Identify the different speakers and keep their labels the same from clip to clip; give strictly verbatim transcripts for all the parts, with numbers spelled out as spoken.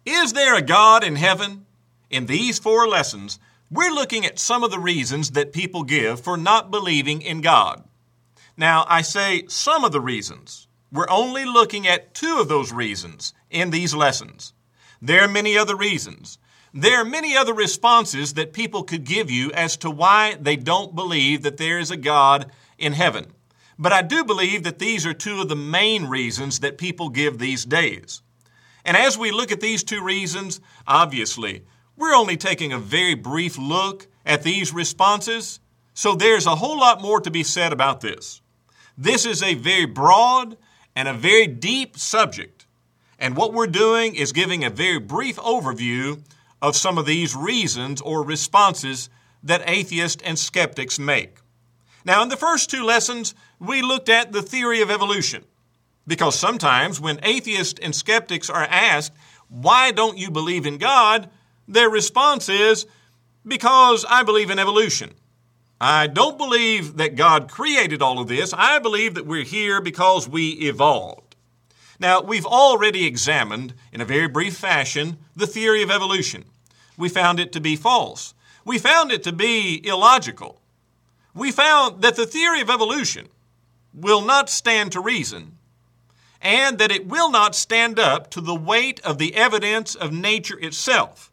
Speaker 1: Is there a God in heaven? In these four lessons, we're looking at some of the reasons that people give for not believing in God. Now, I say some of the reasons. We're only looking at two of those reasons in these lessons. There are many other reasons. There are many other responses that people could give you as to why they don't believe that there is a God in heaven. But I do believe that these are two of the main reasons that people give these days. And as we look at these two reasons, obviously, we're only taking a very brief look at these responses, so there's a whole lot more to be said about this. This is a very broad and a very deep subject, and what we're doing is giving a very brief overview of some of these reasons or responses that atheists and skeptics make. Now, in the first two lessons, we looked at the theory of evolution, because sometimes when atheists and skeptics are asked, why don't you believe in God? Their response is, because I believe in evolution. I don't believe that God created all of this. I believe that we're here because we evolved. Now, we've already examined, in a very brief fashion, the theory of evolution. We found it to be false. We found it to be illogical. We found that the theory of evolution will not stand to reason, and that it will not stand up to the weight of the evidence of nature itself.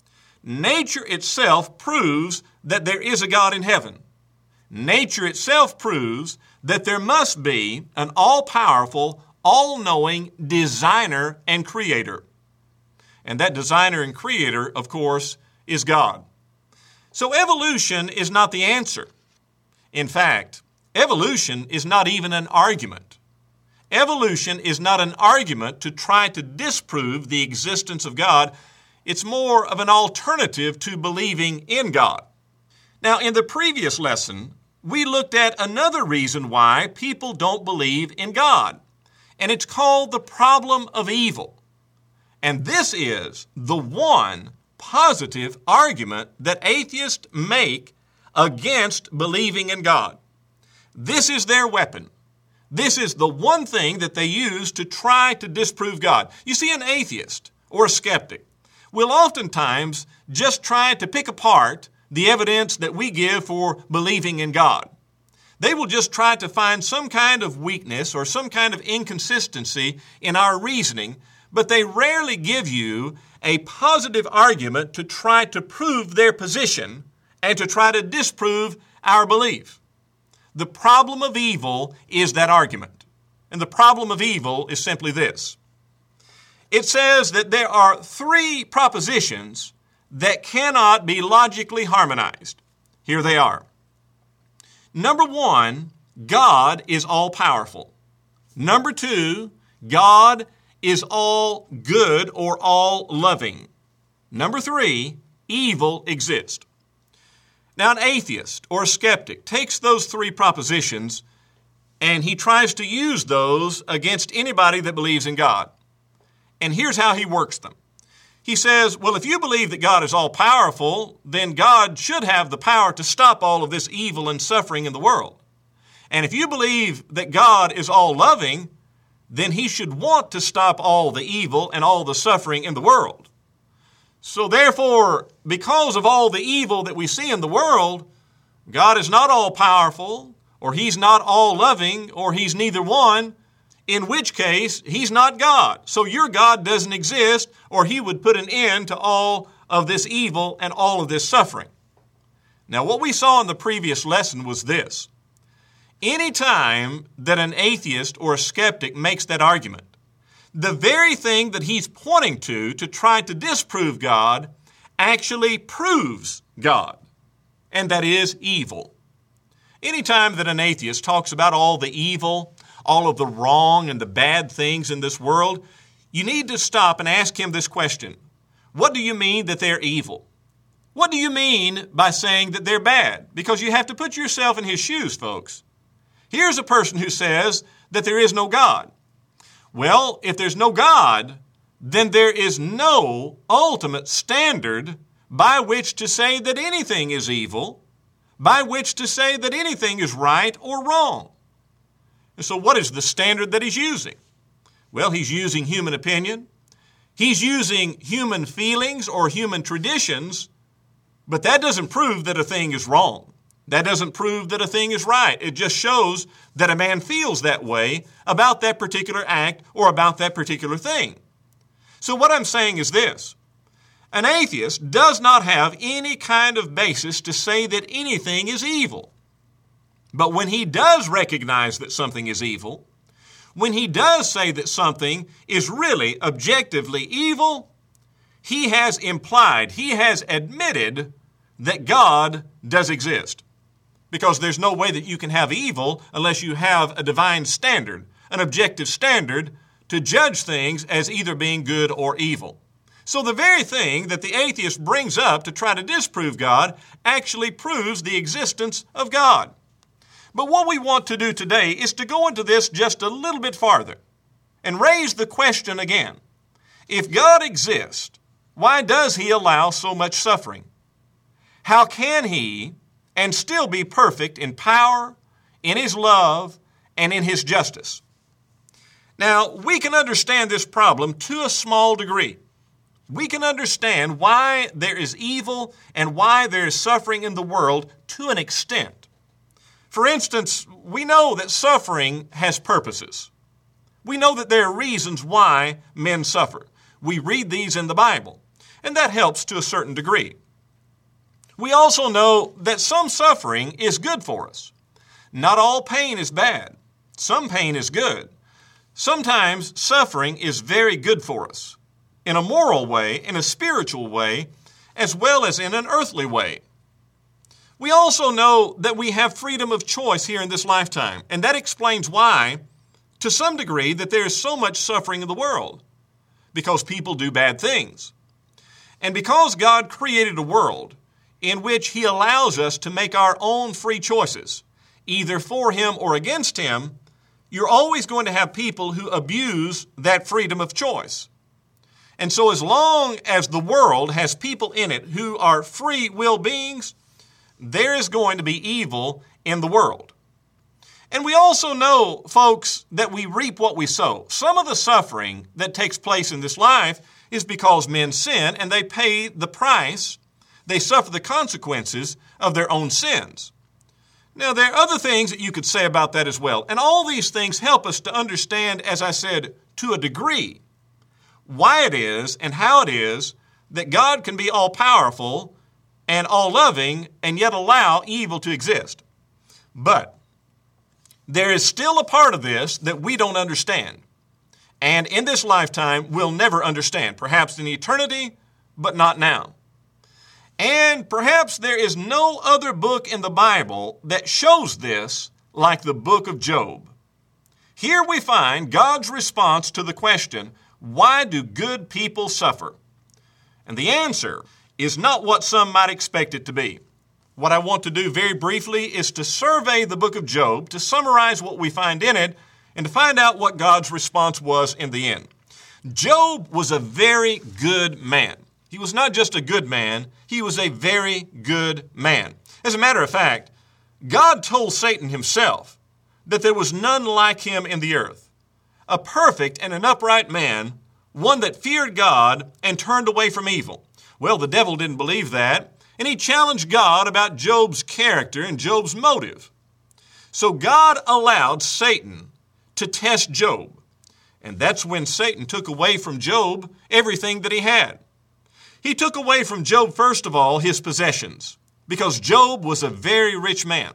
Speaker 1: Nature itself proves that there is a God in heaven. Nature itself proves that there must be an all-powerful, all-knowing designer and creator. And that designer and creator, of course, is God. So evolution is not the answer. In fact, evolution is not even an argument. Evolution is not an argument to try to disprove the existence of God. It's more of an alternative to believing in God. Now, in the previous lesson, we looked at another reason why people don't believe in God, and it's called the problem of evil. And this is the one positive argument that atheists make against believing in God. This is their weapon. This is the one thing that they use to try to disprove God. You see, an atheist or a skeptic will oftentimes just try to pick apart the evidence that we give for believing in God. They will just try to find some kind of weakness or some kind of inconsistency in our reasoning, but they rarely give you a positive argument to try to prove their position and to try to disprove our belief. The problem of evil is that argument. And the problem of evil is simply this. It says that there are three propositions that cannot be logically harmonized. Here they are. Number one, God is all-powerful. Number two, God is all good or all loving. Number three, evil exists. Now, an atheist or a skeptic takes those three propositions and he tries to use those against anybody that believes in God. And here's how he works them. He says, well, if you believe that God is all-powerful, then God should have the power to stop all of this evil and suffering in the world. And if you believe that God is all-loving, then he should want to stop all the evil and all the suffering in the world. So therefore, because of all the evil that we see in the world, God is not all-powerful, or he's not all-loving, or he's neither one, in which case he's not God. So your God doesn't exist, or he would put an end to all of this evil and all of this suffering. Now, what we saw in the previous lesson was this. Anytime that an atheist or a skeptic makes that argument, the very thing that he's pointing to to try to disprove God actually proves God, and that is evil. Anytime that an atheist talks about all the evil, all of the wrong and the bad things in this world, you need to stop and ask him this question. What do you mean that they're evil? What do you mean by saying that they're bad? Because you have to put yourself in his shoes, folks. Here's a person who says that there is no God. Well, if there's no God, then there is no ultimate standard by which to say that anything is evil, by which to say that anything is right or wrong. And so what is the standard that he's using? Well, he's using human opinion. He's using human feelings or human traditions, but that doesn't prove that a thing is wrong. That doesn't prove that a thing is right. It just shows that a man feels that way about that particular act or about that particular thing. So what I'm saying is this. An atheist does not have any kind of basis to say that anything is evil. But when he does recognize that something is evil, when he does say that something is really objectively evil, he has implied, he has admitted that God does exist. Because there's no way that you can have evil unless you have a divine standard, an objective standard to judge things as either being good or evil. So the very thing that the atheist brings up to try to disprove God actually proves the existence of God. But what we want to do today is to go into this just a little bit farther and raise the question again. If God exists, why does He allow so much suffering? How can He and still be perfect in power, in His love, and in His justice? Now, we can understand this problem to a small degree. We can understand why there is evil and why there is suffering in the world to an extent. For instance, we know that suffering has purposes. We know that there are reasons why men suffer. We read these in the Bible, and that helps to a certain degree. We also know that some suffering is good for us. Not all pain is bad. Some pain is good. Sometimes suffering is very good for us, in a moral way, in a spiritual way, as well as in an earthly way. We also know that we have freedom of choice here in this lifetime, and that explains why, to some degree, that there is so much suffering in the world, because people do bad things. And because God created a world in which He allows us to make our own free choices, either for Him or against Him, you're always going to have people who abuse that freedom of choice. And so as long as the world has people in it who are free will beings, there is going to be evil in the world. And we also know, folks, that we reap what we sow. Some of the suffering that takes place in this life is because men sin and they pay the price. They suffer the consequences of their own sins. Now, there are other things that you could say about that as well. And all these things help us to understand, as I said, to a degree, why it is and how it is that God can be all-powerful and all-loving and yet allow evil to exist. But there is still a part of this that we don't understand. And in this lifetime, we'll never understand. Perhaps in eternity, but not now. And perhaps there is no other book in the Bible that shows this like the book of Job. Here we find God's response to the question, why do good people suffer? And the answer is not what some might expect it to be. What I want to do very briefly is to survey the book of Job, to summarize what we find in it, and to find out what God's response was in the end. Job was a very good man. He was not just a good man, he was a very good man. As a matter of fact, God told Satan himself that there was none like him in the earth. A perfect and an upright man, one that feared God and turned away from evil. Well, the devil didn't believe that, and he challenged God about Job's character and Job's motive. So God allowed Satan to test Job, and that's when Satan took away from Job everything that he had. He took away from Job, first of all, his possessions, because Job was a very rich man.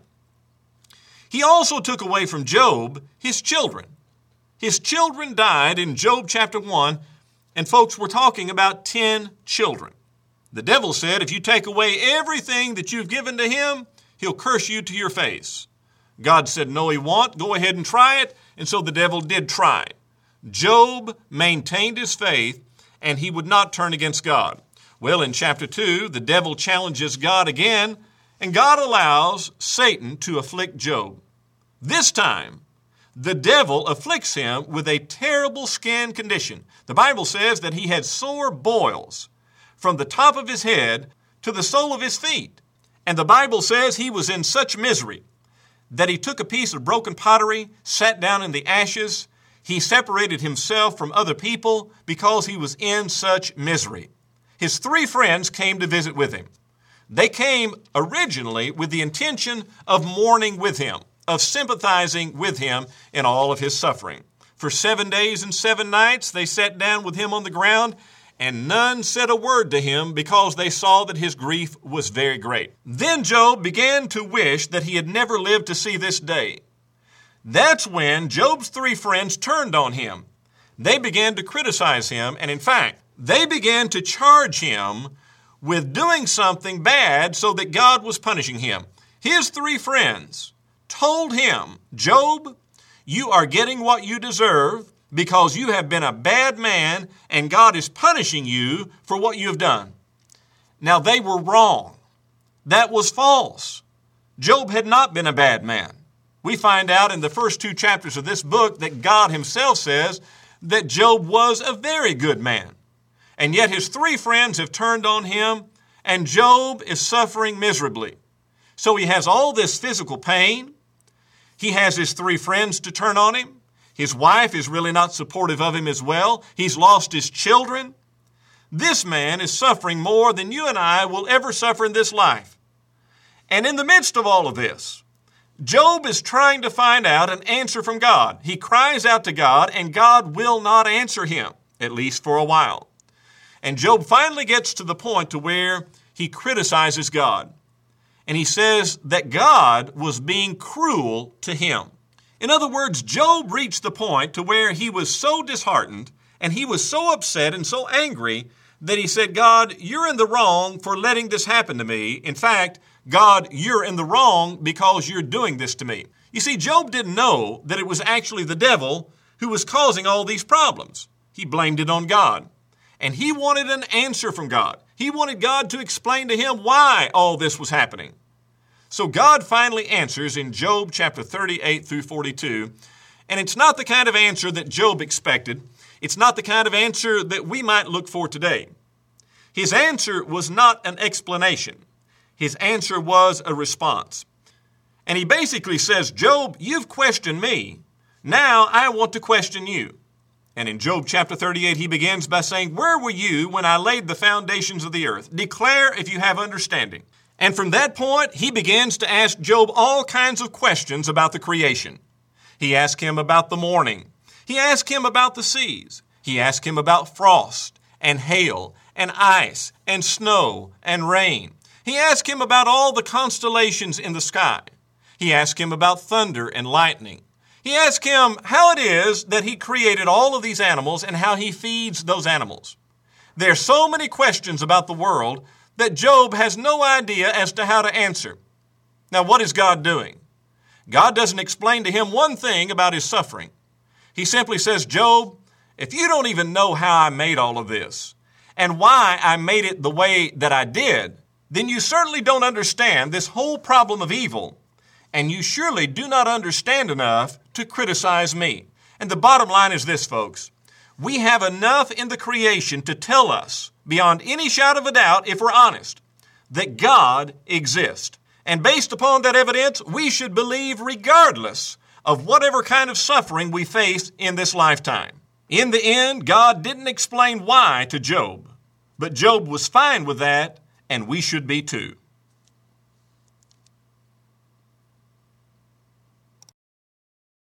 Speaker 1: He also took away from Job his children. His children died in Job chapter one, and folks, we're talking about ten children. The devil said, if you take away everything that you've given to him, he'll curse you to your face. God said, no, he won't. Go ahead and try it. And so the devil did try. Job maintained his faith, and he would not turn against God. Well, in chapter two, the devil challenges God again, and God allows Satan to afflict Job. This time, the devil afflicts him with a terrible skin condition. The Bible says that he had sore boils from the top of his head to the sole of his feet. And the Bible says he was in such misery that he took a piece of broken pottery, sat down in the ashes. He separated himself from other people because he was in such misery. His three friends came to visit with him. They came originally with the intention of mourning with him, of sympathizing with him in all of his suffering. For seven days and seven nights they sat down with him on the ground, and none said a word to him because they saw that his grief was very great. Then Job began to wish that he had never lived to see this day. That's when Job's three friends turned on him. They began to criticize him, and in fact, they began to charge him with doing something bad so that God was punishing him. His three friends told him, Job, you are getting what you deserve because you have been a bad man and God is punishing you for what you have done. Now they were wrong. That was false. Job had not been a bad man. We find out in the first two chapters of this book that God himself says that Job was a very good man. And yet his three friends have turned on him, and Job is suffering miserably. So he has all this physical pain. He has his three friends to turn on him. His wife is really not supportive of him as well. He's lost his children. This man is suffering more than you and I will ever suffer in this life. And in the midst of all of this, Job is trying to find out an answer from God. He cries out to God, and God will not answer him, at least for a while. And Job finally gets to the point to where he criticizes God. And he says that God was being cruel to him. In other words, Job reached the point to where he was so disheartened and he was so upset and so angry that he said, God, you're in the wrong for letting this happen to me. In fact, God, you're in the wrong because you're doing this to me. You see, Job didn't know that it was actually the devil who was causing all these problems. He blamed it on God. And he wanted an answer from God. He wanted God to explain to him why all this was happening. So God finally answers in Job chapter thirty-eight through forty-two. And it's not the kind of answer that Job expected. It's not the kind of answer that we might look for today. His answer was not an explanation. His answer was a response. And he basically says, Job, you've questioned me. Now I want to question you. And in Job chapter thirty-eight, he begins by saying, where were you when I laid the foundations of the earth? Declare if you have understanding. And from that point, he begins to ask Job all kinds of questions about the creation. He asked him about the morning. He asked him about the seas. He asked him about frost and hail and ice and snow and rain. He asked him about all the constellations in the sky. He asked him about thunder and lightning. He asked him how it is that he created all of these animals and how he feeds those animals. There are so many questions about the world that Job has no idea as to how to answer. Now, what is God doing? God doesn't explain to him one thing about his suffering. He simply says, Job, if you don't even know how I made all of this and why I made it the way that I did, then you certainly don't understand this whole problem of evil, and you surely do not understand enough to criticize me. And the bottom line is this, folks. We have enough in the creation to tell us, beyond any shadow of a doubt, if we're honest, that God exists. And based upon that evidence, we should believe regardless of whatever kind of suffering we face in this lifetime. In the end, God didn't explain why to Job, but Job was fine with that, and we should be too.